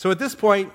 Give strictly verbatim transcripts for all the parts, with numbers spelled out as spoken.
So at this point,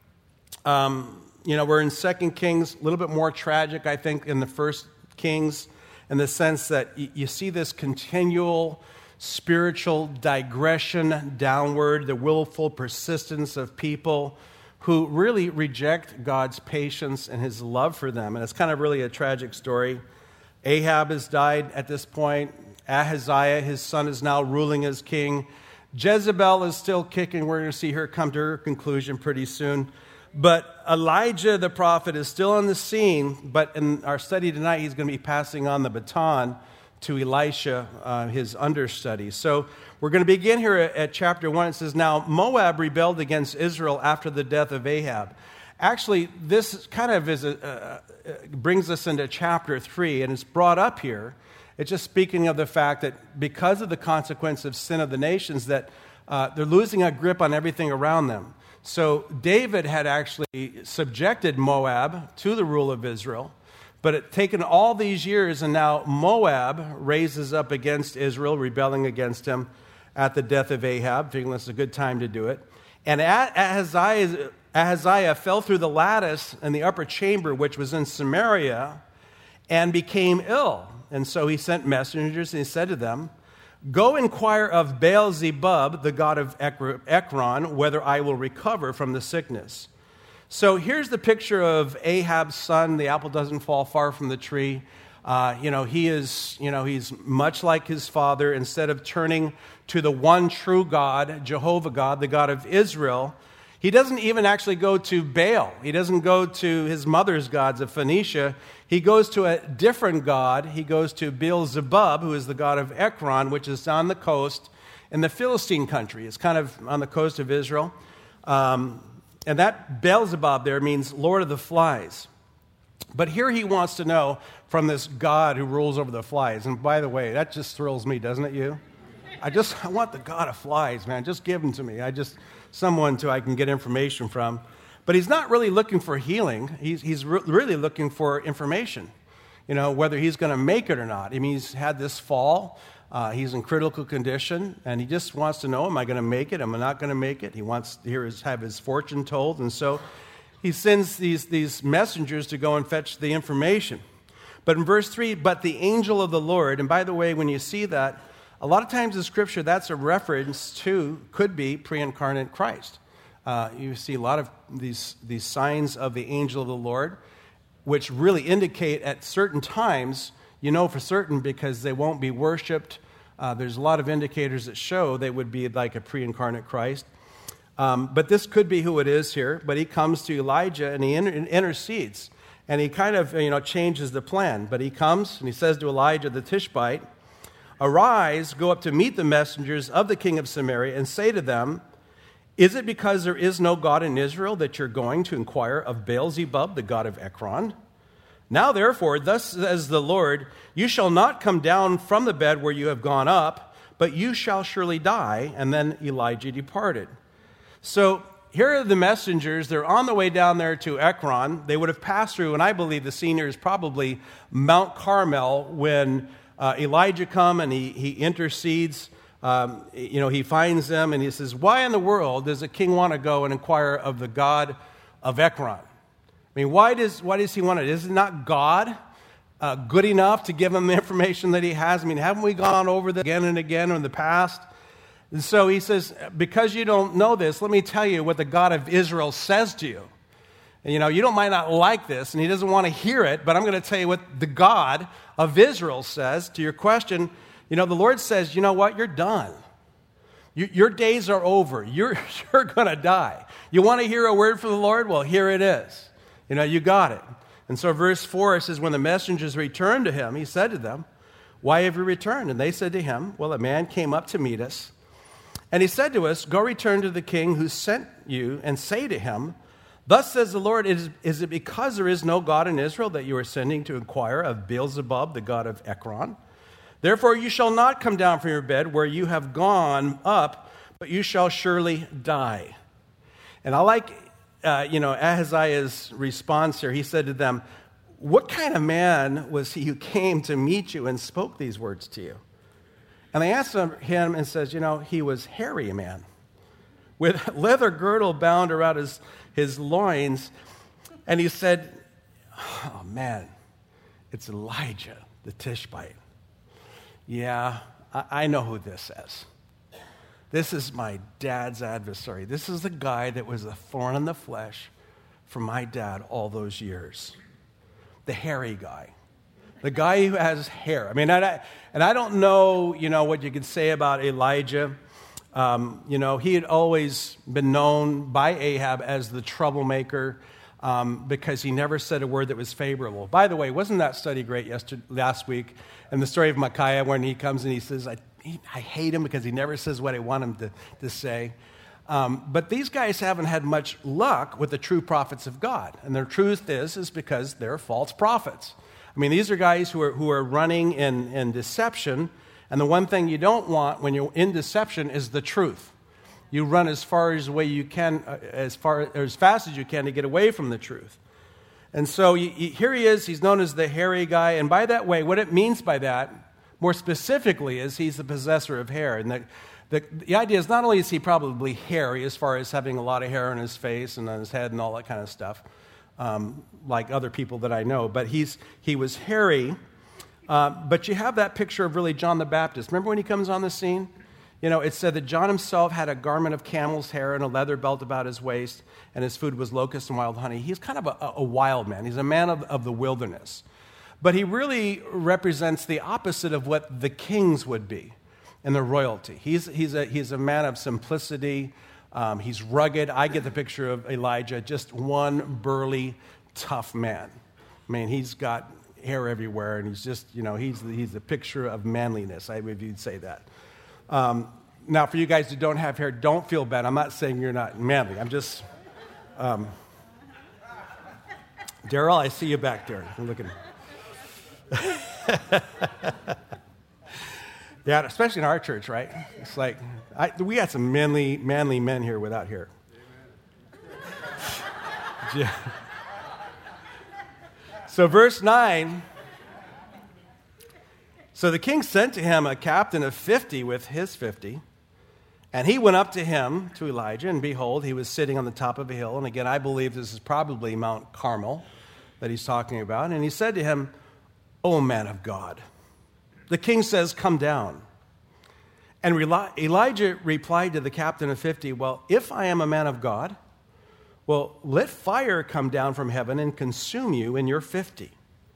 um, you know, we're in Second Kings, a little bit more tragic, I think, in the First Kings, in the sense that y- you see this continual spiritual digression downward, the willful persistence of people who really reject God's patience and his love for them. And it's kind of really a tragic story. Ahab has died at this point. Ahaziah, his son, is now ruling as king. Jezebel is still kicking. We're going to see her come to her conclusion pretty soon. But Elijah the prophet is still on the scene, but in our study tonight, he's going to be passing on the baton to Elisha, uh, his understudy. So we're going to begin here at, at chapter one. It says, "Now Moab rebelled against Israel after the death of Ahab." Actually, this kind of is a, uh, brings us into chapter three, and it's brought up here. It's just speaking of the fact that because of the consequence of sin of the nations, that uh, they're losing a grip on everything around them. So David had actually subjected Moab to the rule of Israel, but it taken all these years, and now Moab raises up against Israel, rebelling against him at the death of Ahab, thinking this is a good time to do it. And Ahaziah, Ahaziah fell through the lattice in the upper chamber, which was in Samaria, and became ill. And so he sent messengers, and he said to them, "Go inquire of Baal-zebub, the god of Ekron, whether I will recover from the sickness." So here's the picture of Ahab's son. The apple doesn't fall far from the tree. Uh, you know, he is, you know, he's much like his father. Instead of turning to the one true God, Jehovah God, the God of Israel, he doesn't even actually go to Baal. He doesn't go to his mother's gods of Phoenicia. He goes to a different god. He goes to Baal-zebub, who is the god of Ekron, which is on the coast in the Philistine country. It's kind of on the coast of Israel. Um, and that Baal-zebub there means Lord of the Flies. But here he wants to know from this God who rules over the flies. And by the way, that just thrills me, doesn't it, you? I just, I want the God of flies, man. Just give them to me. I just, someone to I can get information from. But he's not really looking for healing. He's, he's re- really looking for information, you know, whether he's going to make it or not. I mean, he's had this fall. Uh, he's in critical condition, and he just wants to know, am I going to make it? Am I not going to make it? He wants to hear his, have his fortune told. And so he sends these, these messengers to go and fetch the information. But in verse three, "But the angel of the Lord," and by the way, when you see that, a lot of times in Scripture, that's a reference to, could be, pre-incarnate Christ. Uh, you see a lot of these, these signs of the angel of the Lord, which really indicate at certain times, you know for certain, because they won't be worshipped. Uh, there's a lot of indicators that show they would be like a pre-incarnate Christ. Um, but this could be who it is here. But he comes to Elijah and he inter- intercedes. And he kind of, you know, changes the plan. But he comes and he says to Elijah the Tishbite, "Arise, go up to meet the messengers of the king of Samaria and say to them, is it because there is no God in Israel that you're going to inquire of Baal-zebub, the god of Ekron? Now therefore, thus says the Lord, you shall not come down from the bed where you have gone up, but you shall surely die." And then Elijah departed. So here are the messengers. They're on the way down there to Ekron. They would have passed through, and I believe the scene here is probably Mount Carmel when uh, Elijah comes and he, he intercedes. Um, you know, he finds them and he says, "Why in the world does a king want to go and inquire of the God of Ekron?" I mean, why does why does he want it? Is it not God uh, good enough to give him the information that he has? I mean, haven't we gone over this again and again in the past? And so he says, because you don't know this, let me tell you what the God of Israel says to you. And, you know, you don't might not like this, and he doesn't want to hear it, but I'm going to tell you what the God of Israel says to your question. You know, the Lord says, you know what, you're done. You, your days are over. You're, you're going to die. You want to hear a word from the Lord? Well, here it is. You know, you got it. And so verse four says, when the messengers returned to him, he said to them, "Why have you returned?" And they said to him, "Well, a man came up to meet us. And he said to us, go return to the king who sent you and say to him, thus says the Lord, is, is it because there is no God in Israel that you are sending to inquire of Baal-zebub, the god of Ekron? Therefore you shall not come down from your bed where you have gone up, but you shall surely die." And I like, uh, you know, Ahaziah's response here. He said to them, "What kind of man was he who came to meet you and spoke these words to you?" And they asked him and says, you know, he was hairy man. with leather girdle bound around his, his loins. And he said, oh, man, it's Elijah, the Tishbite. Yeah, I, I know who this is. This is my dad's adversary. This is the guy that was a thorn in the flesh for my dad all those years. The hairy guy. The guy who has hair. I mean, and I, and I don't know, you know, what you could say about Elijah. Um, you know, he had always been known by Ahab as the troublemaker um, because he never said a word that was favorable. By the way, wasn't that study great yesterday, last week? And the story of Micaiah when he comes and he says, I, he, I hate him because he never says what I want him to, to say. Um, but these guys haven't had much luck with the true prophets of God. And the truth is, is because they're false prophets. I mean, these are guys who are, who are running in, in deception. And the one thing you don't want when you're in deception is the truth. You run as far as way you can, uh, as far as fast as you can to get away from the truth. And so you, you, here he is. He's known as the hairy guy. And by that way, what it means by that, more specifically, is he's the possessor of hair. And the, the, the idea is not only is he probably hairy as far as having a lot of hair on his face and on his head and all that kind of stuff, um, like other people that I know, but he's he was hairy. Uh, but you have that picture of really John the Baptist. Remember when he comes on the scene? You know, it said that John himself had a garment of camel's hair and a leather belt about his waist, and his food was locusts and wild honey. He's kind of a, a wild man. He's a man of, of the wilderness. But he really represents the opposite of what the kings would be and the royalty. He's, he's, a, he's a man of simplicity. Um, he's rugged. I get the picture of Elijah, just one burly, tough man. I mean, he's got hair everywhere, and he's just, you know, he's, he's a picture of manliness, I would you'd say that. Um, now, for you guys who don't have hair, don't feel bad. I'm not saying you're not manly. I'm just, um, Daryl, I see you back there. I'm looking. Yeah, especially in our church, right? It's like, I, we got some manly, manly men here without hair. Yeah. So verse nine, so the king sent to him a captain of fifty with his fifty, and he went up to him, to Elijah, and behold, he was sitting on the top of a hill. And again, I believe this is probably Mount Carmel that he's talking about. And he said to him, O man of God, the king says, come down. And Elijah replied to the captain of fifty, well, if I am a man of God, well, let fire come down from heaven and consume you and your fifty.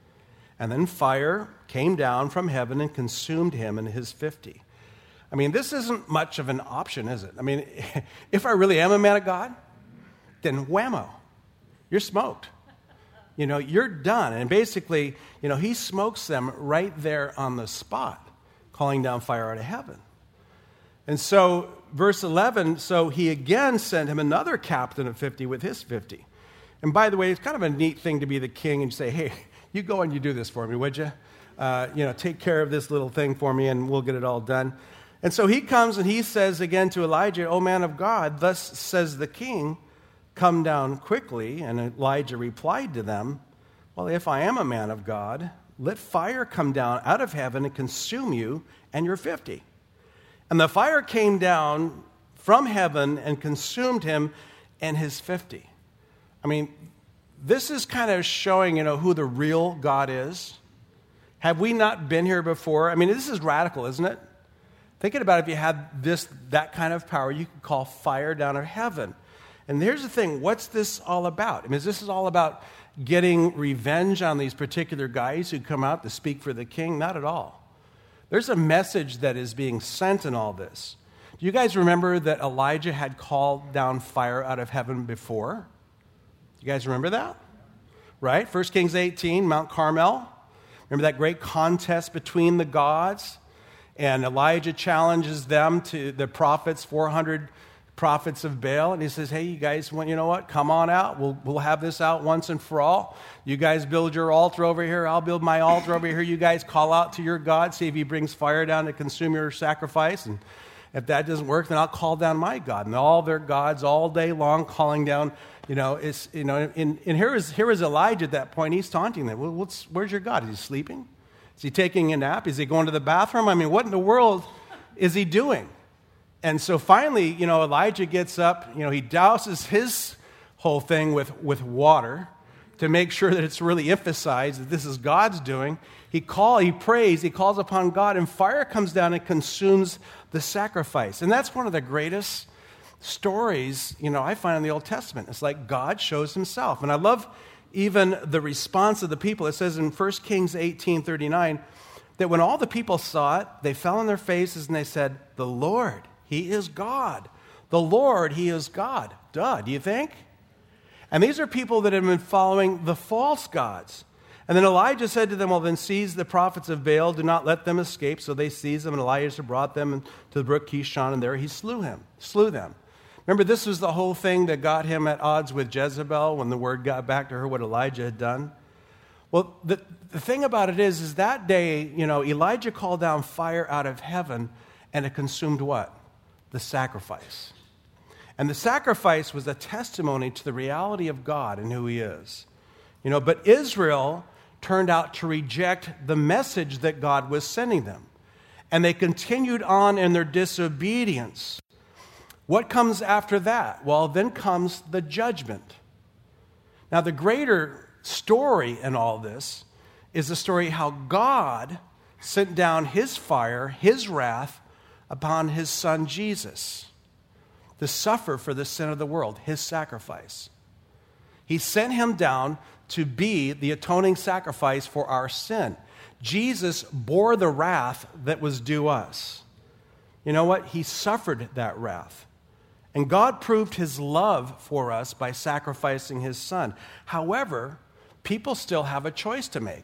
And then fire came down from heaven and consumed him and his fifty. I mean, this isn't much of an option, is it? I mean, if I really am a man of God, then whammo, you're smoked. You know, you're done. And basically, you know, he smokes them right there on the spot, calling down fire out of heaven. And so, verse eleven, so he again sent him another captain of fifty with his fifty. And by the way, it's kind of a neat thing to be the king and say, hey, you go and you do this for me, would you? Uh, you know, take care of this little thing for me and we'll get it all done. And so he comes and he says again to Elijah, O man of God, thus says the king, come down quickly. And Elijah replied to them, well, if I am a man of God, let fire come down out of heaven and consume you and your fifty. And the fire came down from heaven and consumed him and his fifty. I mean, this is kind of showing, you know, who the real God is. Have we not been here before? I mean, this is radical, isn't it? Thinking about if you had this, that kind of power, you could call fire down out of heaven. And here's the thing, what's this all about? I mean, this is all about getting revenge on these particular guys who come out to speak for the king? Not at all. There's a message that is being sent in all this. Do you guys remember that Elijah had called down fire out of heaven before? You guys remember that? Right? First Kings eighteen, Mount Carmel. Remember that great contest between the gods? And Elijah challenges them to the prophets, four hundred prophets of Baal. And he says, hey, you guys, you know what? Come on out. We'll, we'll have this out once and for all. You guys build your altar over here. I'll build my altar over here. You guys call out to your God. See if he brings fire down to consume your sacrifice. And if that doesn't work, then I'll call down my God. And all their gods all day long calling down, you know, it's, you know, and, and here is here is Elijah at that point. He's taunting them. Well, what's, where's your God? Is he sleeping? Is he taking a nap? Is he going to the bathroom? I mean, what in the world is he doing? And so finally, you know, Elijah gets up, you know, he douses his whole thing with, with water to make sure that it's really emphasized that this is God's doing. He call, he prays, he calls upon God, and fire comes down and consumes the sacrifice. And that's one of the greatest stories, you know, I find in the Old Testament. It's like God shows himself. And I love even the response of the people. It says in First Kings eighteen thirty-nine that when all the people saw it, they fell on their faces and they said, "The Lord, he is God. The Lord, he is God." Duh, do you think? And these are people that have been following the false gods. And then Elijah said to them, "Well, then seize the prophets of Baal. Do not let them escape." So they seized them, and Elijah brought them to the brook Kishon, and there he slew him, slew them. Remember, this was the whole thing that got him at odds with Jezebel when the word got back to her what Elijah had done. Well, the, the thing about it is, is that day, you know, Elijah called down fire out of heaven, and it consumed what? The sacrifice. And the sacrifice was a testimony to the reality of God and who he is. You know, but Israel turned out to reject the message that God was sending them. And they continued on in their disobedience. What comes after that? Well, then comes the judgment. Now, the greater story in all this is the story how God sent down his fire, his wrath, upon his son Jesus to suffer for the sin of the world, his sacrifice. He sent him down to be the atoning sacrifice for our sin. Jesus bore the wrath that was due us. You know what? He suffered that wrath. And God proved his love for us by sacrificing his son. However, people still have a choice to make.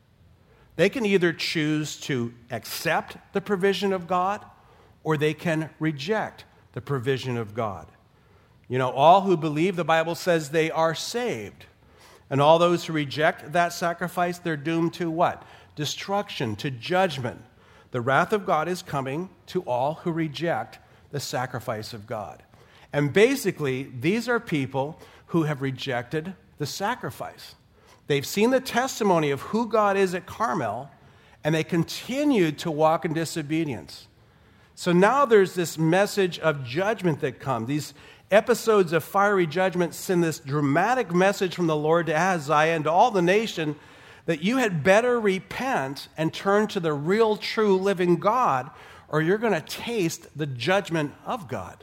They can either choose to accept the provision of God, or they can reject the provision of God. You know, all who believe, the Bible says they are saved. And all those who reject that sacrifice, they're doomed to what? Destruction, to judgment. The wrath of God is coming to all who reject the sacrifice of God. And basically, these are people who have rejected the sacrifice. They've seen the testimony of who God is at Carmel, and they continued to walk in disobedience. So now there's this message of judgment that comes. These episodes of fiery judgment send this dramatic message from the Lord to Ahaziah and to all the nation that you had better repent and turn to the real, true, living God, or you're going to taste the judgment of God.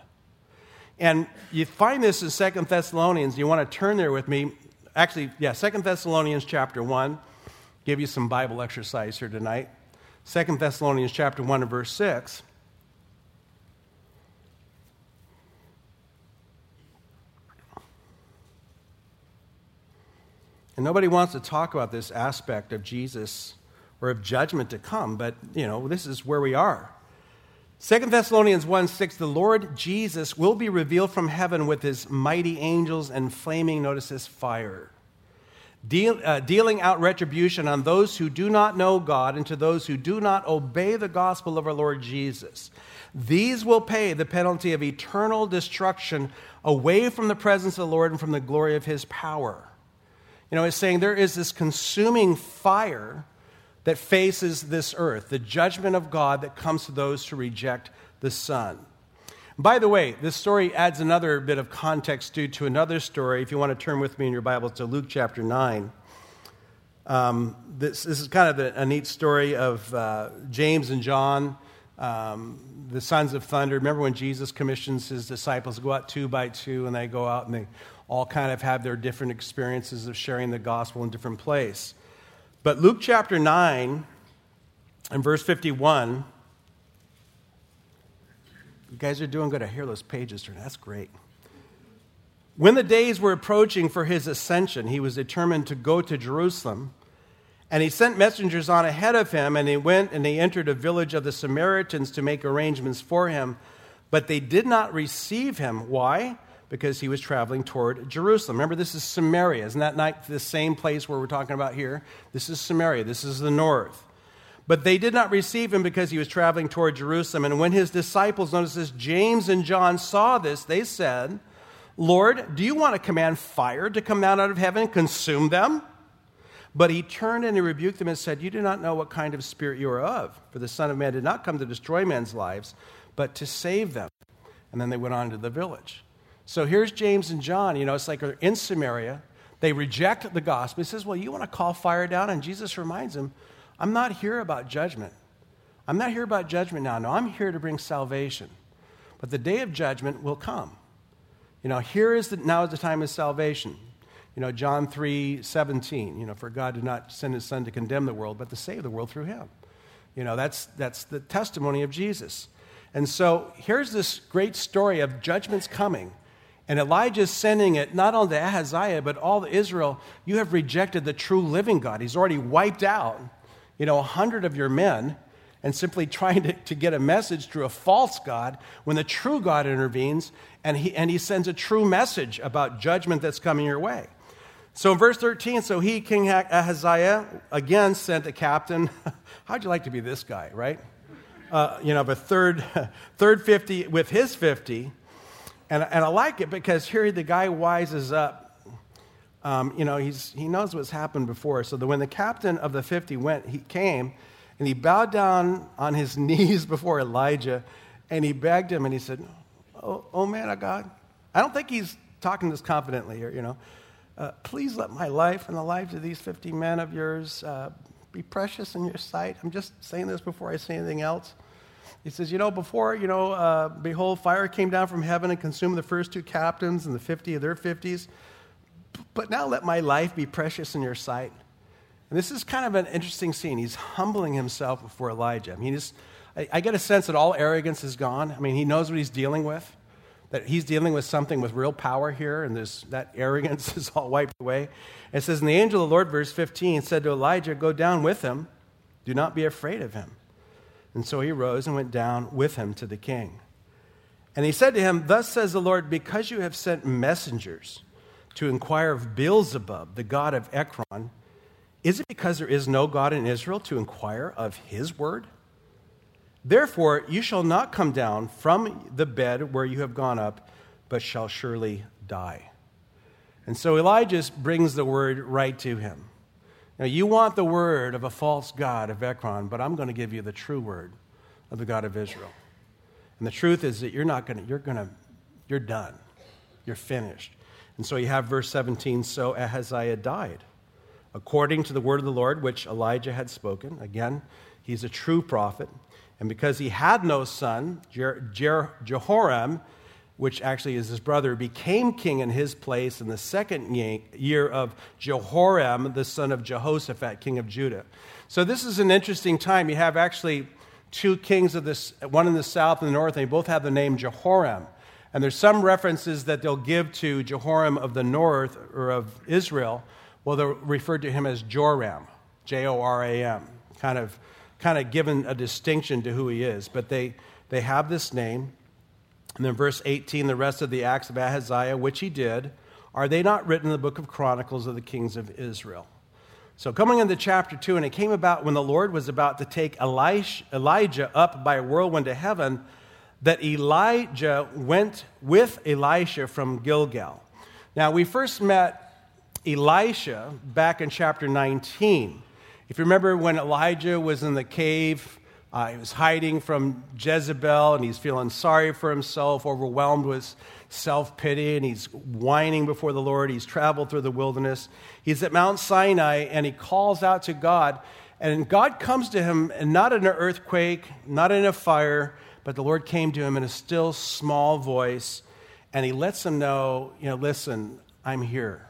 And you find this in Second Thessalonians. You want to turn there with me. Actually, yeah, Second Thessalonians chapter one. Give you some Bible exercise here tonight. Second Thessalonians chapter one and verse six. And nobody wants to talk about this aspect of Jesus or of judgment to come, but, you know, this is where we are. Second Thessalonians one six, the Lord Jesus will be revealed from heaven with his mighty angels and flaming, notice this, fire, deal, uh, dealing out retribution on those who do not know God and to those who do not obey the gospel of our Lord Jesus. These will pay the penalty of eternal destruction away from the presence of the Lord and from the glory of his power. You know, it's saying there is this consuming fire that faces this earth, the judgment of God that comes to those who reject the Son. By the way, this story adds another bit of context due to another story. If you want to turn with me in your Bible to Luke chapter nine. Um, this, this is kind of a, a neat story of uh, James and John, um, the sons of thunder. Remember when Jesus commissions his disciples to go out two by two, and they go out and they all kind of have their different experiences of sharing the gospel in different places. But Luke chapter nine and verse fifty-one, you guys are doing good. I hear those pages turn. That's great. When the days were approaching for his ascension, he was determined to go to Jerusalem. And he sent messengers on ahead of him, and they went and they entered a village of the Samaritans to make arrangements for him. But they did not receive him. Why? Because he was traveling toward Jerusalem. Remember, this is Samaria. Isn't that not the same place where we're talking about here? This is Samaria. This is the north. But they did not receive him because he was traveling toward Jerusalem. And when his disciples, notice this, James and John saw this, they said, "Lord, do you want to command fire to come down out of heaven and consume them?" But he turned and he rebuked them and said, "You do not know what kind of spirit you are of. For the Son of Man did not come to destroy men's lives, but to save them. And then they went on to the village. So here's James and John. You know, it's like they're in Samaria. They reject the gospel. He says, well, you want to call fire down? And Jesus reminds them, I'm not here about judgment. I'm not here about judgment now. No, I'm here to bring salvation. But the day of judgment will come. You know, here is the, now is the time of salvation. You know, John three seventeen, you know, for God did not send his son to condemn the world, but to save the world through him. You know, that's that's the testimony of Jesus. And so here's this great story of judgment's coming. And Elijah's sending it not only to Ahaziah, but all to Israel. You have rejected the true living God. He's already wiped out, you know, a hundred of your men and simply trying to, to get a message through a false God when the true God intervenes and he, and he sends a true message about judgment that's coming your way. So in verse thirteen, so he, King Ahaziah, again sent a captain. How'd you like to be this guy, right? Uh, you know, the third, third fifty with his fifty. And, and I like it because here the guy wises up. Um, you know, he's, he knows what's happened before. So that when the captain of the fifty went, he came and he bowed down on his knees before Elijah and he begged him and he said, oh, oh man of God. I don't think he's talking this confidently here, you know. Uh, please let my life and the lives of these fifty men of yours uh, be precious in your sight. I'm just saying this before I say anything else. He says, you know, before, you know, uh, behold, fire came down from heaven and consumed the first two captains and the fifty of their fifties. But now let my life be precious in your sight. And this is kind of an interesting scene. He's humbling himself before Elijah. I mean, he's, I, I get a sense that all arrogance is gone. I mean, he knows what he's dealing with, that he's dealing with something with real power here, and this, that arrogance is all wiped away. And it says, and the angel of the Lord, verse fifteen, said to Elijah, go down with him. Do not be afraid of him. And so he rose and went down with him to the king. And he said to him, thus says the Lord, because you have sent messengers to inquire of Beelzebub, the god of Ekron, is it because there is no God in Israel to inquire of his word? Therefore, you shall not come down from the bed where you have gone up, but shall surely die. And so Elijah brings the word right to him. Now, you want the word of a false god of Ekron, but I'm going to give you the true word of the God of Israel. And the truth is that you're not going to, you're going to, you're done. You're finished. And so you have verse seventeen, so Ahaziah died, according to the word of the Lord, which Elijah had spoken. Again, he's a true prophet. And because he had no son, Jer- Jer- Jehoram, which actually is his brother, became king in his place in the second year of Jehoram, the son of Jehoshaphat, king of Judah. So this is an interesting time. You have actually two kings of this, one in the south and the north, and they both have the name Jehoram. And there's some references that they'll give to Jehoram of the north, or of Israel. Well, they'll refer to him as Joram, J O R A M, kind of, kind of given a distinction to who he is. But they, they have this name. And then verse eighteen, the rest of the acts of Ahaziah, which he did, are they not written in the book of Chronicles of the kings of Israel? So coming into chapter two, and it came about when the Lord was about to take Elijah up by a whirlwind to heaven, that Elijah went with Elisha from Gilgal. Now, we first met Elisha back in chapter nineteen. If you remember when Elijah was in the cave, Uh, he was hiding from Jezebel, and he's feeling sorry for himself, overwhelmed with self-pity, and he's whining before the Lord. He's traveled through the wilderness. He's at Mount Sinai, and he calls out to God, and God comes to him, and not in an earthquake, not in a fire, but the Lord came to him in a still, small voice, and he lets him know, you know, listen, I'm here.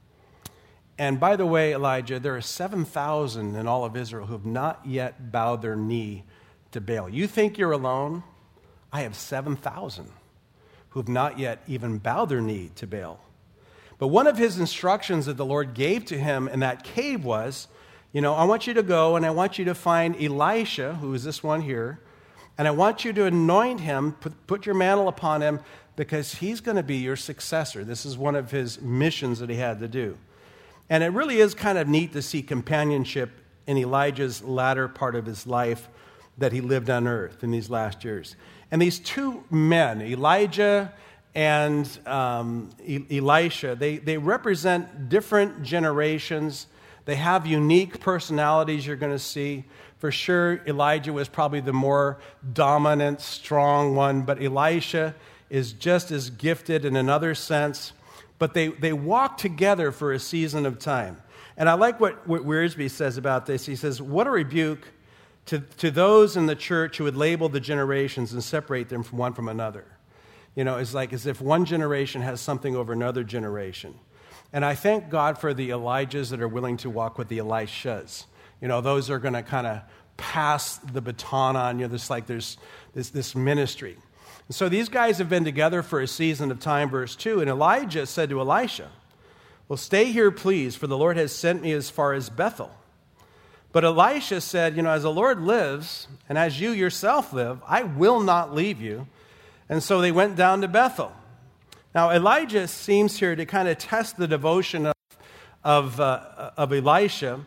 And by the way, Elijah, there are seven thousand in all of Israel who have not yet bowed their knee to Baal. You think you're alone? I have seven thousand who have not yet even bowed their knee to Baal. But one of his instructions that the Lord gave to him in that cave was, you know, I want you to go and I want you to find Elisha, who is this one here, and I want you to anoint him, put, put your mantle upon him, because he's going to be your successor. This is one of his missions that he had to do. And it really is kind of neat to see companionship in Elijah's latter part of his life that he lived on earth in these last years. And these two men, Elijah and um, E- Elisha, they, they represent different generations. They have unique personalities you're going to see. For sure, Elijah was probably the more dominant, strong one, but Elisha is just as gifted in another sense. But they, they walk together for a season of time. And I like what, what Wiersbe says about this. He says, what a rebuke to, to those in the church who would label the generations and separate them from one from another. You know, it's like as if one generation has something over another generation. And I thank God for the Elijahs that are willing to walk with the Elishas. You know, those are going to kind of pass the baton on you. There's like there's this, this ministry. And so these guys have been together for a season of time, verse two. And Elijah said to Elisha, well, stay here, please, for the Lord has sent me as far as Bethel. But Elisha said, you know, as the Lord lives, and as you yourself live, I will not leave you. And so they went down to Bethel. Now, Elijah seems here to kind of test the devotion of, of, uh, of Elisha.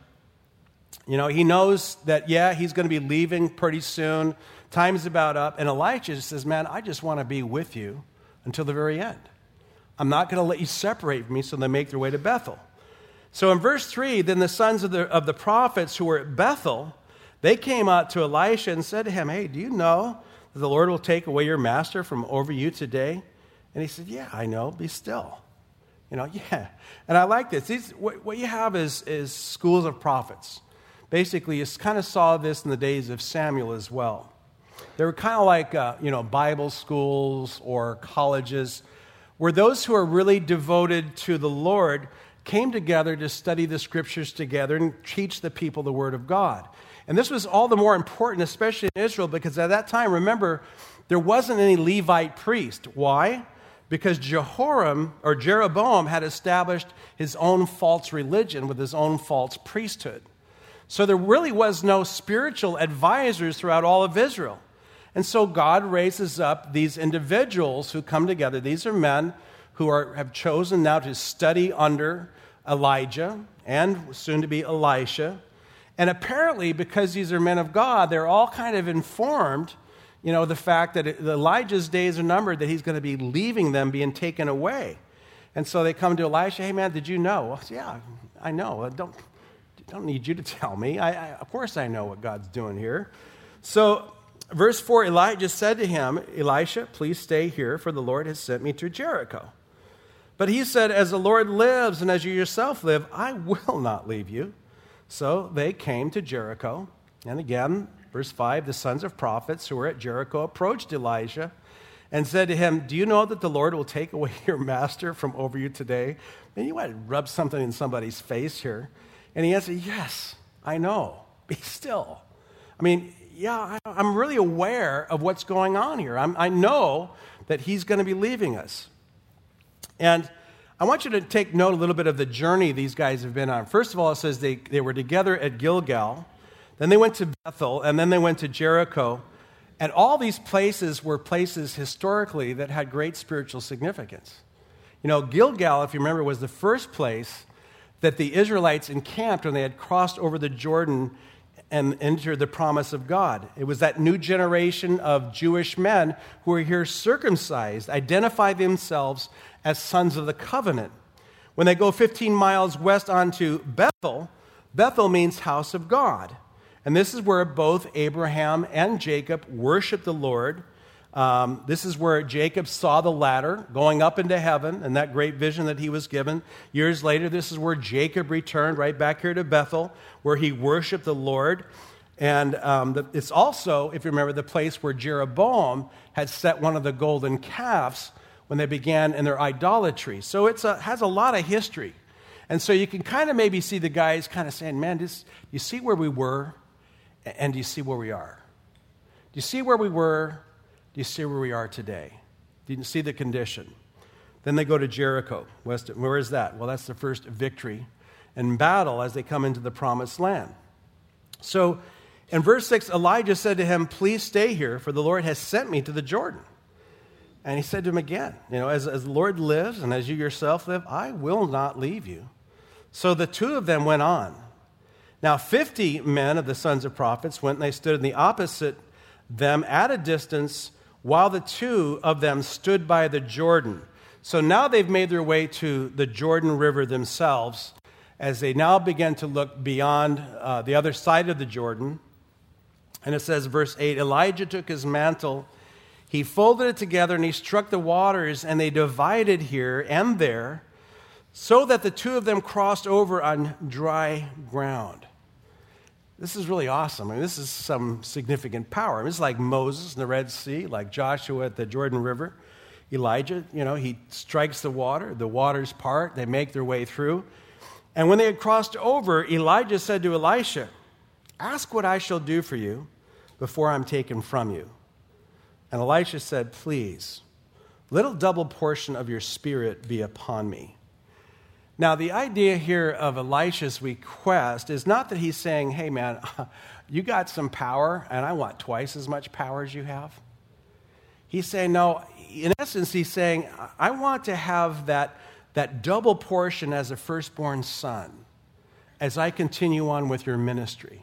You know, he knows that, yeah, he's going to be leaving pretty soon. Time's about up. And Elijah says, man, I just want to be with you until the very end. I'm not going to let you separate from me. So they make their way to Bethel. So in verse three, then the sons of the, of the prophets who were at Bethel, they came out to Elisha and said to him, hey, do you know that the Lord will take away your master from over you today? And he said, yeah, I know. Be still. You know, yeah. And I like this. These, what, what you have is, is schools of prophets. Basically, you kind of saw this in the days of Samuel as well. They were kind of like, uh, you know, Bible schools or colleges where those who are really devoted to the Lord came together to study the scriptures together and teach the people the word of God. And this was all the more important, especially in Israel, because at that time, remember, there wasn't any Levite priest. Why? Because Jehoram or Jeroboam had established his own false religion with his own false priesthood. So there really was no spiritual advisors throughout all of Israel. And so God raises up these individuals who come together. These are men who are, have chosen now to study under Elijah and soon to be Elisha. And apparently, because these are men of God, they're all kind of informed, you know, the fact that it, Elijah's days are numbered, that he's going to be leaving them, being taken away. And so they come to Elisha, hey man, did you know? Well, yeah, I know. I don't, don't need you to tell me. I, I, of course I know what God's doing here. So verse four, Elijah said to him, Elisha, please stay here, for the Lord has sent me to Jericho. But he said, as the Lord lives and as you yourself live, I will not leave you. So they came to Jericho. And again, verse five, the sons of prophets who were at Jericho approached Elijah and said to him, do you know that the Lord will take away your master from over you today? Man, you want to rub something in somebody's face here. And he answered, yes, I know. Be still. I mean, yeah, I'm really aware of what's going on here. I'm, I know that he's going to be leaving us. And I want you to take note a little bit of the journey these guys have been on. First of all, it says they, they were together at Gilgal. Then they went to Bethel, and then they went to Jericho. And all these places were places historically that had great spiritual significance. You know, Gilgal, if you remember, was the first place that the Israelites encamped when they had crossed over the Jordan and entered the promise of God. It was that new generation of Jewish men who were here circumcised, identify themselves as sons of the covenant. When they go fifteen miles west onto Bethel, Bethel means house of God. And this is where both Abraham and Jacob worshiped the Lord. Um, this is where Jacob saw the ladder going up into heaven and that great vision that he was given. Years later, this is where Jacob returned right back here to Bethel, where he worshiped the Lord. And um, the, it's also, if you remember, the place where Jeroboam had set one of the golden calves when they began in their idolatry. So it has a lot of history. And so you can kind of maybe see the guys kind of saying, man, this, you see where we were, and do you see where we are? Do you see where we were? Do you see where we are today? Do you see the condition? Then they go to Jericho. West, where is that? Well, that's the first victory in battle as they come into the promised land. So in verse six, Elijah said to him, please stay here, for the Lord has sent me to the Jordan. And he said to him again, you know, as, as the Lord lives and as you yourself live, I will not leave you. So the two of them went on. Now fifty men of the sons of prophets went and they stood in the opposite them at a distance, while the two of them stood by the Jordan. So now they've made their way to the Jordan River themselves. as they now began to look beyond uh, the other side of the Jordan. And it says, verse eight, Elijah took his mantle, he folded it together, and he struck the waters, and they divided here and there, so that the two of them crossed over on dry ground. This is really awesome. I mean, this is some significant power. I mean, it's like Moses in the Red Sea, like Joshua at the Jordan River. Elijah, you know, he strikes the water, the waters part, they make their way through. And when they had crossed over, Elijah said to Elisha, ask what I shall do for you before I'm taken from you. And Elisha said, please, let a double portion of your spirit be upon me. Now, the idea here of Elisha's request is not that he's saying, hey, man, you got some power, and I want twice as much power as you have. He's saying, no, in essence, he's saying, I want to have that, that double portion as a firstborn son as I continue on with your ministry.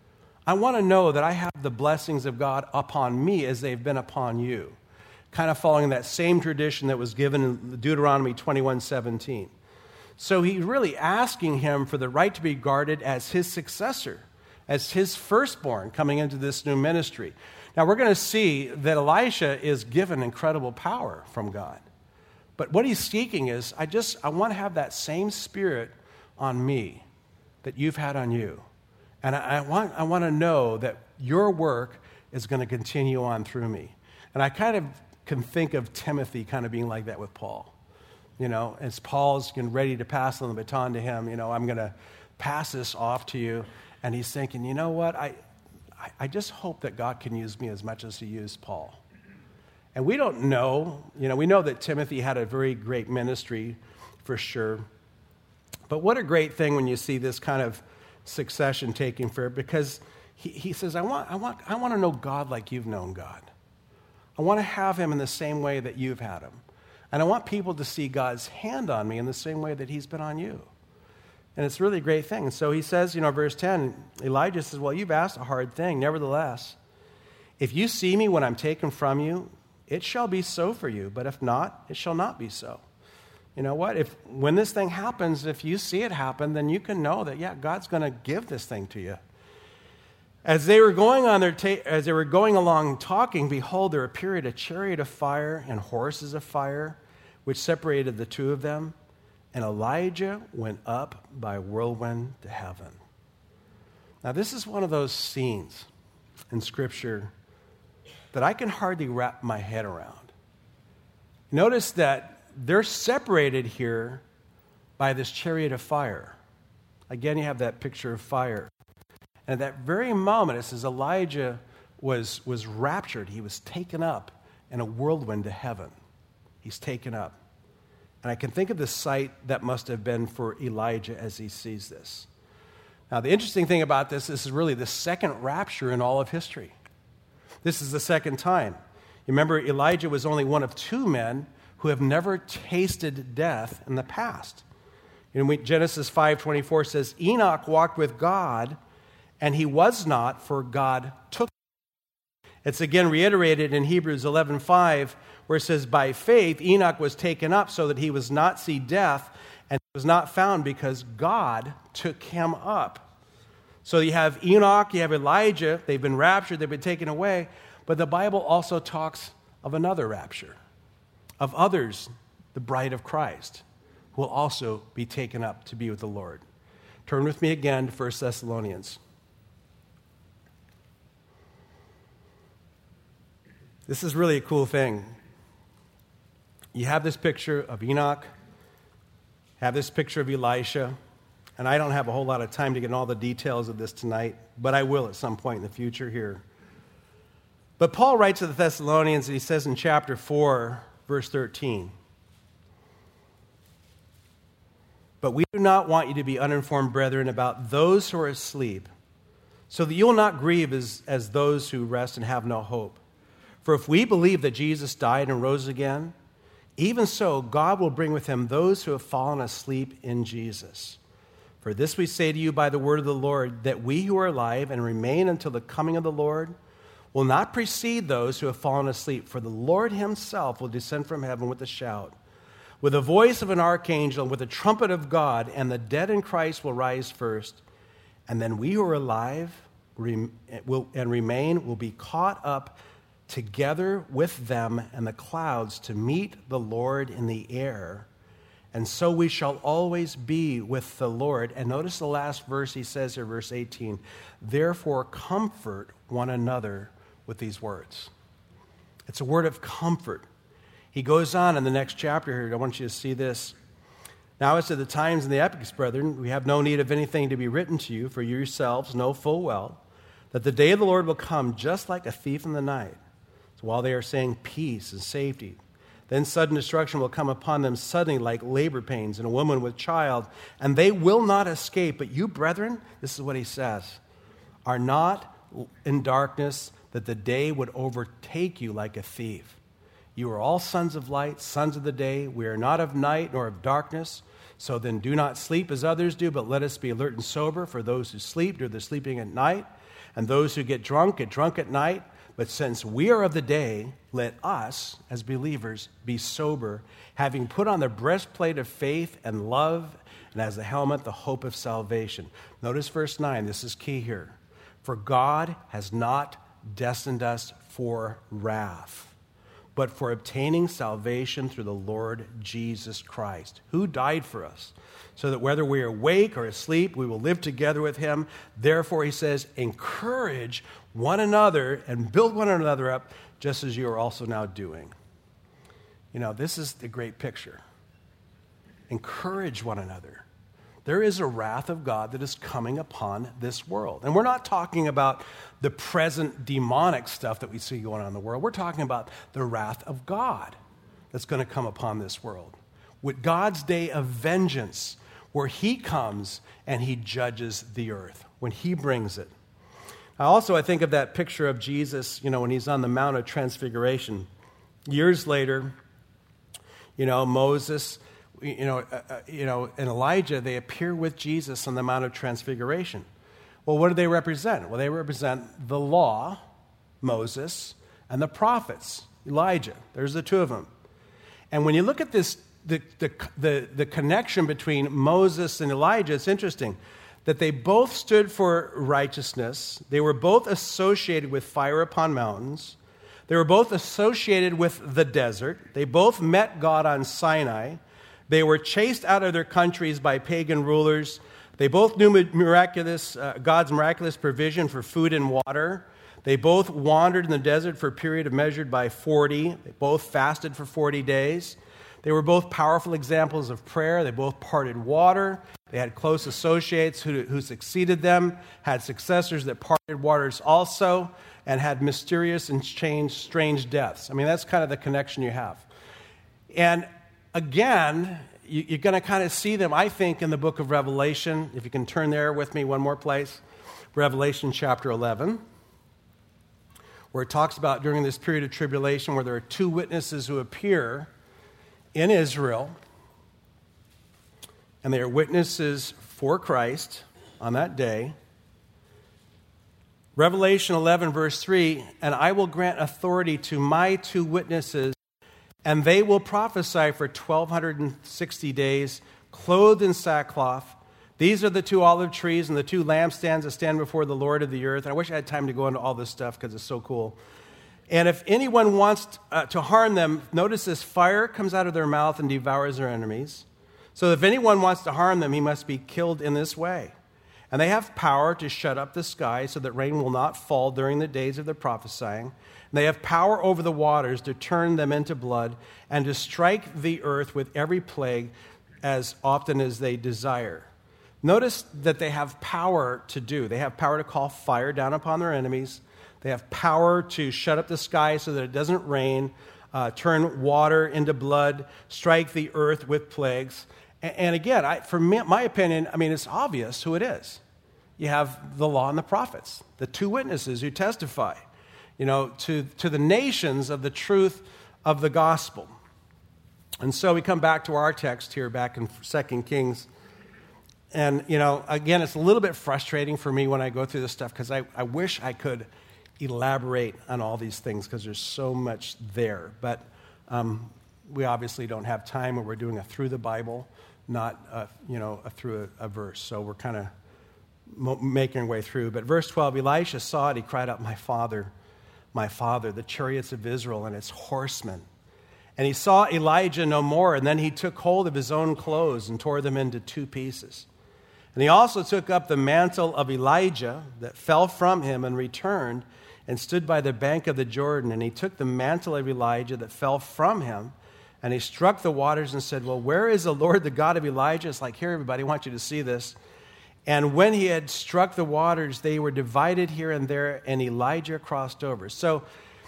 I want to know that I have the blessings of God upon me as they've been upon you, kind of following that same tradition that was given in Deuteronomy twenty-one seventeen. So he's really asking him for the right to be regarded as his successor, as his firstborn coming into this new ministry. Now, we're going to see that Elisha is given incredible power from God. But what he's seeking is, I just, I want to have that same spirit on me that you've had on you. And I, I want, I want to know that your work is going to continue on through me. And I kind of can think of Timothy kind of being like that with Paul. You know, as Paul's getting ready to pass on the baton to him, you know, I'm going to pass this off to you. And he's thinking, you know what, I, I, I just hope that God can use me as much as he used Paul. And we don't know, you know, we know that Timothy had a very great ministry for sure. But what a great thing when you see this kind of succession taking for it, because he, he says, I want, I want, I want to know God like you've known God. I want to have him in the same way that you've had him. And I want people to see God's hand on me in the same way that he's been on you. And it's really a great thing. And so he says, you know, verse ten, Elijah says, well, you've asked a hard thing. Nevertheless, if you see me when I'm taken from you, it shall be so for you. But if not, it shall not be so. You know what? If when this thing happens, if you see it happen, then you can know that, yeah, God's going to give this thing to you. As they were going on their ta- as they were going along talking, behold, there appeared a chariot of fire and horses of fire, which separated the two of them. And Elijah went up by whirlwind to heaven. Now, this is one of those scenes in Scripture that I can hardly wrap my head around. Notice that they're separated here by this chariot of fire. Again, you have that picture of fire. And at that very moment, it says Elijah was, was raptured. He was taken up in a whirlwind to heaven. He's taken up. And I can think of the sight that must have been for Elijah as he sees this. Now, the interesting thing about this, this is really the second rapture in all of history. This is the second time. You remember, Elijah was only one of two men who have never tasted death in the past. You know, Genesis five twenty-four says, Enoch walked with God, and he was not, for God took him. It's again reiterated in Hebrews eleven five, where it says, by faith Enoch was taken up so that he was not see death, and was not found because God took him up. So you have Enoch, you have Elijah, they've been raptured, they've been taken away, but the Bible also talks of another rapture, of others, the bride of Christ, who will also be taken up to be with the Lord. Turn with me again to First Thessalonians. This is really a cool thing. You have this picture of Enoch, have this picture of Elisha, and I don't have a whole lot of time to get in all the details of this tonight, but I will at some point in the future here. But Paul writes to the Thessalonians, and he says in chapter four, verse thirteen, but we do not want you to be uninformed, brethren, about those who are asleep, so that you will not grieve as, as those who rest and have no hope. For if we believe that Jesus died and rose again, even so God will bring with him those who have fallen asleep in Jesus. For this we say to you by the word of the Lord, that we who are alive and remain until the coming of the Lord will not precede those who have fallen asleep. For the Lord himself will descend from heaven with a shout, with the voice of an archangel, with the trumpet of God, and the dead in Christ will rise first. And then we who are alive rem- will, and remain will be caught up together with them in the clouds to meet the Lord in the air. And so we shall always be with the Lord. And notice the last verse he says here, verse eighteen. Therefore, comfort one another with these words. It's a word of comfort. He goes on in the next chapter here. I want you to see this. Now, as to the times and the epochs, brethren, we have no need of anything to be written to you, for you yourselves know full well that the day of the Lord will come just like a thief in the night. So while they are saying peace and safety, then sudden destruction will come upon them suddenly like labor pains in a woman with child, and they will not escape. But you, brethren, this is what he says, are not in darkness, that the day would overtake you like a thief. You are all sons of light, sons of the day. We are not of night nor of darkness. So then do not sleep as others do, but let us be alert and sober. For those who sleep do the sleeping at night, and those who get drunk get drunk at night. But since we are of the day, let us, as believers, be sober, having put on the breastplate of faith and love, and as the helmet, the hope of salvation. Notice verse nine. This is key here. For God has not destined us for wrath, but for obtaining salvation through the Lord Jesus Christ, who died for us, so that whether we are awake or asleep, we will live together with him. Therefore, he says, encourage one another and build one another up, just as you are also now doing. You know, this is the great picture. Encourage one another. There is a wrath of God that is coming upon this world. And we're not talking about the present demonic stuff that we see going on in the world. We're talking about the wrath of God that's going to come upon this world. With God's day of vengeance, where he comes and he judges the earth, when he brings it. Also, I think of that picture of Jesus, you know, when he's on the Mount of Transfiguration. Years later, you know, Moses, you know, uh, uh, you know, and Elijah, they appear with Jesus on the Mount of Transfiguration. Well, what do they represent? Well, they represent the law, Moses, and the prophets, Elijah. There's the two of them. And when you look at this, the, the, the, the connection between Moses and Elijah, it's interesting that they both stood for righteousness. They were both associated with fire upon mountains. They were both associated with the desert. They both met God on Sinai. They were chased out of their countries by pagan rulers. They both knew miraculous, uh, God's miraculous provision for food and water. They both wandered in the desert for a period of measured by forty. They both fasted for forty days. They were both powerful examples of prayer. They both parted water. They had close associates who, who succeeded them, had successors that parted waters also, and had mysterious and strange, strange deaths. I mean, that's kind of the connection you have. And again, you, you're going to kind of see them, I think, in the book of Revelation. If you can turn there with me one more place. Revelation chapter eleven, where it talks about during this period of tribulation where there are two witnesses who appear in Israel, and they are witnesses for Christ on that day. Revelation eleven, verse three, and I will grant authority to my two witnesses, and they will prophesy for twelve sixty days, clothed in sackcloth. These are the two olive trees and the two lampstands that stand before the Lord of the earth. And I wish I had time to go into all this stuff because it's so cool. And if anyone wants uh, to harm them, notice this, fire comes out of their mouth and devours their enemies. So if anyone wants to harm them, he must be killed in this way. And they have power to shut up the sky so that rain will not fall during the days of their prophesying. And they have power over the waters to turn them into blood and to strike the earth with every plague as often as they desire. Notice that they have power to do. They have power to call fire down upon their enemies. They have power to shut up the sky so that it doesn't rain, uh, turn water into blood, strike the earth with plagues. And, and again, I, for me, my opinion, I mean, it's obvious who it is. You have the law and the prophets, the two witnesses who testify, you know, to, to the nations of the truth of the gospel. And so we come back to our text here back in Second Kings. And, you know, again, it's a little bit frustrating for me when I go through this stuff because I, I wish I could elaborate on all these things because there's so much there. But um, we obviously don't have time, and we're doing a through the Bible, not a, you know a through a, a verse. So we're kind of mo- making our way through. But verse twelve, Elisha saw it. He cried out, "My father, my father, the chariots of Israel and its horsemen." And he saw Elijah no more, and then he took hold of his own clothes and tore them into two pieces. And he also took up the mantle of Elijah that fell from him and returned and stood by the bank of the Jordan. And he took the mantle of Elijah that fell from him, and he struck the waters and said, "Well, where is the Lord, the God of Elijah?" It's like, here, everybody, I want you to see this. And when he had struck the waters, they were divided here and there, and Elijah crossed over. So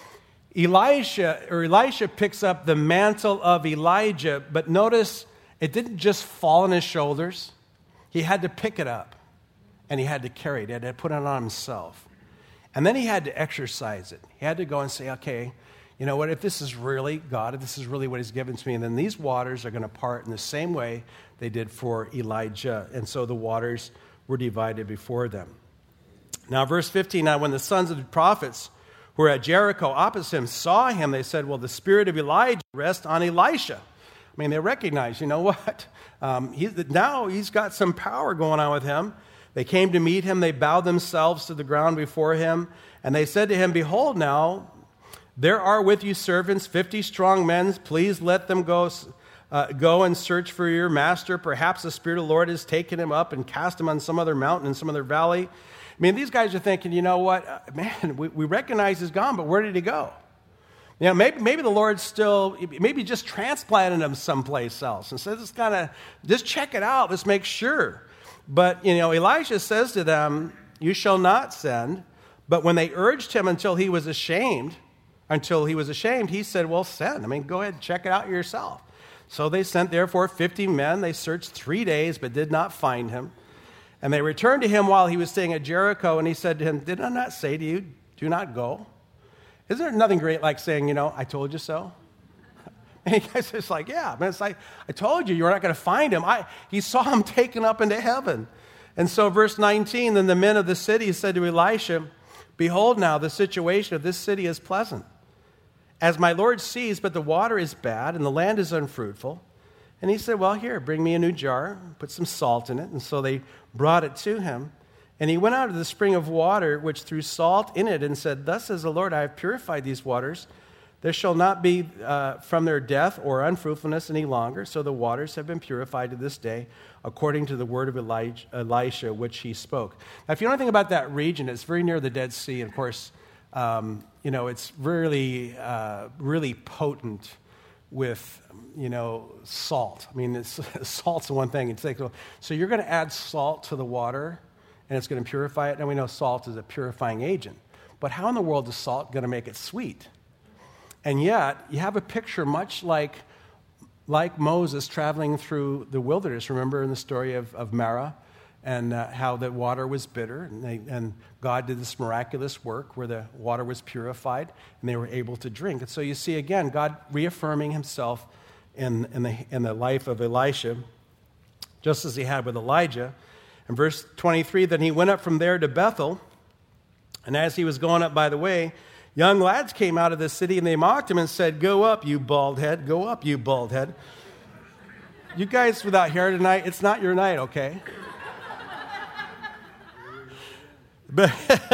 Elisha, or Elisha picks up the mantle of Elijah, but notice it didn't just fall on his shoulders. He had to pick it up, and he had to carry it. He had to put it on himself. And then he had to exercise it. He had to go and say, okay, you know what, if this is really God, if this is really what he's given to me, and then these waters are going to part in the same way they did for Elijah. And so the waters were divided before them. Now, verse fifteen, now when the sons of the prophets who were at Jericho opposite him saw him, they said, well, the spirit of Elijah rests on Elisha. I mean, they recognized, you know what? Um, he's, now he's got some power going on with him. They came to meet him. They bowed themselves to the ground before him. And they said to him, behold now, there are with you servants, fifty strong men. Please let them go, uh, go and search for your master. Perhaps the Spirit of the Lord has taken him up and cast him on some other mountain in some other valley. I mean, these guys are thinking, you know what, uh, man, we, we recognize he's gone, but where did he go? You know, maybe, maybe the Lord still, maybe just transplanted him someplace else. And so just kind of, just check it out. Let's make sure. But, you know, Elisha says to them, you shall not send. But when they urged him until he was ashamed, until he was ashamed, he said, well, send. I mean, go ahead and check it out yourself. So they sent, therefore, fifty men. They searched three days, but did not find him. And they returned to him while he was staying at Jericho, and he said to him, did I not say to you, do not go? Isn't there nothing great like saying, you know, I told you so? And he guys just like, yeah. I mean, it's like, I told you, you're not going to find him. I, he saw him taken up into heaven. And so verse nineteen, then the men of the city said to Elisha, behold now, the situation of this city is pleasant, as my Lord sees, but the water is bad, and the land is unfruitful. And he said, well, here, bring me a new jar, put some salt in it. And so they brought it to him. And he went out of the spring of water, which threw salt in it, and said, thus says the Lord, I have purified these waters. There shall not be uh, from their death or unfruitfulness any longer. So the waters have been purified to this day, according to the word of Elijah, Elisha, which he spoke. Now, if you know anything about that region, it's very near the Dead Sea. And of course, um, you know, it's really, uh, really potent with, you know, salt. I mean, it's, salt's the one thing. It's like, so you're going to add salt to the water, and it's going to purify it. And we know salt is a purifying agent. But how in the world is salt going to make it sweet? And yet, you have a picture much like, like Moses traveling through the wilderness. Remember in the story of, of Marah, and uh, how the water was bitter, and, they, and God did this miraculous work where the water was purified, and they were able to drink. And so you see, again, God reaffirming himself in, in, the, in the life of Elisha, just as he had with Elijah. In verse twenty-three, then he went up from there to Bethel, and as he was going up by the way, young lads came out of the city, and they mocked him and said, go up, you bald head, go up, you bald head. You guys without hair tonight, it's not your night, okay? But,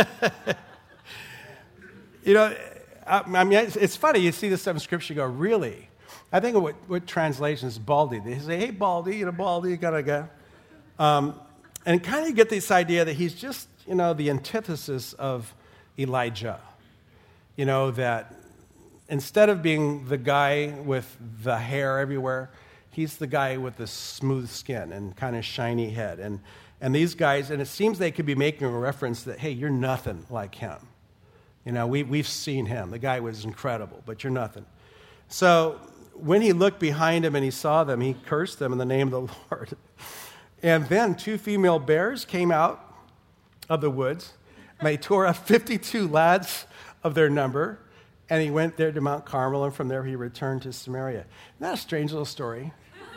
you know, I, I mean, it's, it's funny. You see this stuff in Scripture, you go, really? I think what, what translation is Baldy. They say, hey, Baldy, you know, Baldy, you gotta go. Um, and kind of get this idea that he's just, you know, the antithesis of Elijah. You know, that instead of being the guy with the hair everywhere, he's the guy with the smooth skin and kind of shiny head. And and these guys, and it seems they could be making a reference that, hey, you're nothing like him. You know, we, we've seen him. The guy was incredible, but you're nothing. So when he looked behind him and he saw them, he cursed them in the name of the Lord. And then two female bears came out of the woods, and they tore up fifty-two lads of their number, and he went there to Mount Carmel, and from there he returned to Samaria. Isn't that a strange little story?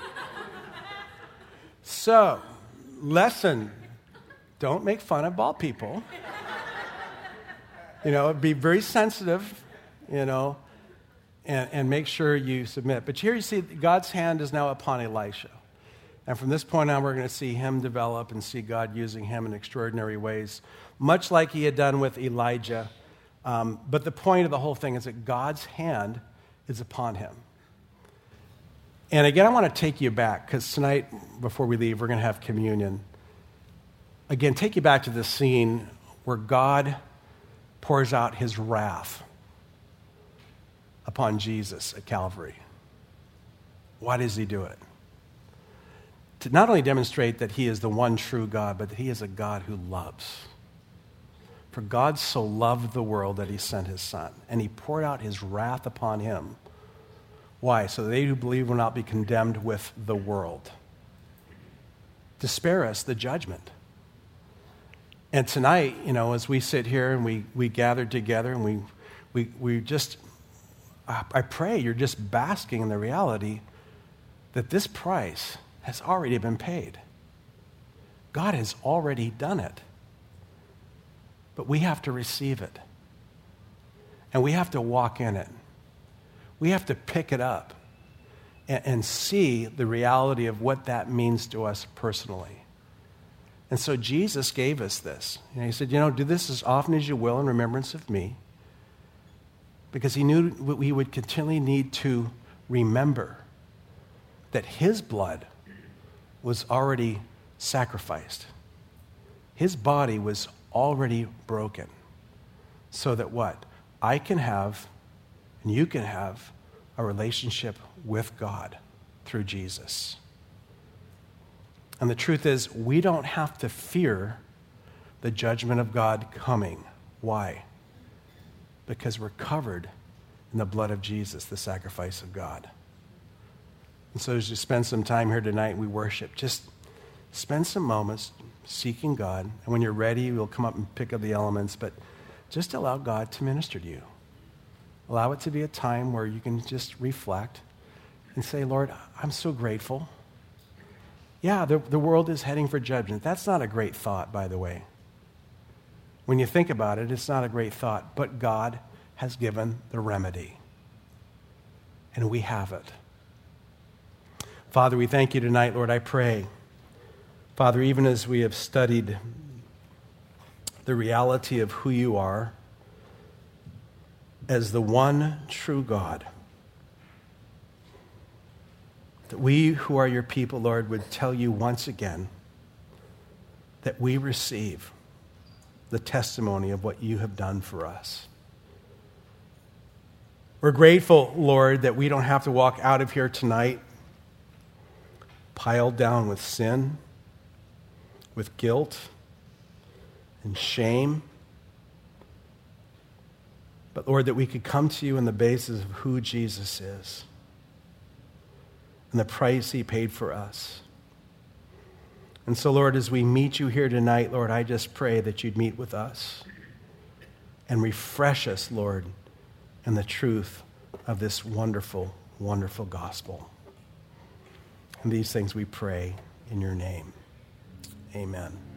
So, lesson, don't make fun of bald people. You know, be very sensitive, you know. and, and make sure you submit. But here you see God's hand is now upon Elisha. And from this point on, we're going to see him develop and see God using him in extraordinary ways, much like he had done with Elijah. Um, but the point of the whole thing is that God's hand is upon him. And again, I want to take you back, because tonight, before we leave, we're going to have communion. Again, take you back to the scene where God pours out his wrath upon Jesus at Calvary. Why does he do it? To not only demonstrate that he is the one true God, but that he is a God who loves. For God so loved the world that he sent his son, and he poured out his wrath upon him. Why? So that they who believe will not be condemned with the world. To spare us the judgment. And tonight, you know, as we sit here and we, we gather together and we, we, we just, I pray you're just basking in the reality that this price has already been paid. God has already done it. But we have to receive it. And we have to walk in it. We have to pick it up and, and see the reality of what that means to us personally. And so Jesus gave us this. You know, he said, you know, do this as often as you will in remembrance of me. Because he knew we would continually need to remember that his blood was already sacrificed. His body was already broken. So that what? I can have, and you can have, a relationship with God through Jesus. And the truth is, we don't have to fear the judgment of God coming. Why? Because we're covered in the blood of Jesus, the sacrifice of God. And so as you spend some time here tonight and we worship, just spend some moments seeking God. And when you're ready, we'll come up and pick up the elements, but just allow God to minister to you. Allow it to be a time where you can just reflect and say, Lord, I'm so grateful. Yeah, the, the world is heading for judgment. That's not a great thought, by the way. When you think about it, it's not a great thought, but God has given the remedy. And we have it. Father, we thank you tonight, Lord, I pray. Father, even as we have studied the reality of who you are as the one true God, that we who are your people, Lord, would tell you once again that we receive the testimony of what you have done for us. We're grateful, Lord, that we don't have to walk out of here tonight piled down with sin, with guilt and shame. But Lord, that we could come to you on the basis of who Jesus is and the price he paid for us. And so, Lord, as we meet you here tonight, Lord, I just pray that you'd meet with us and refresh us, Lord, in the truth of this wonderful, wonderful gospel. And these things we pray in your name. Amen.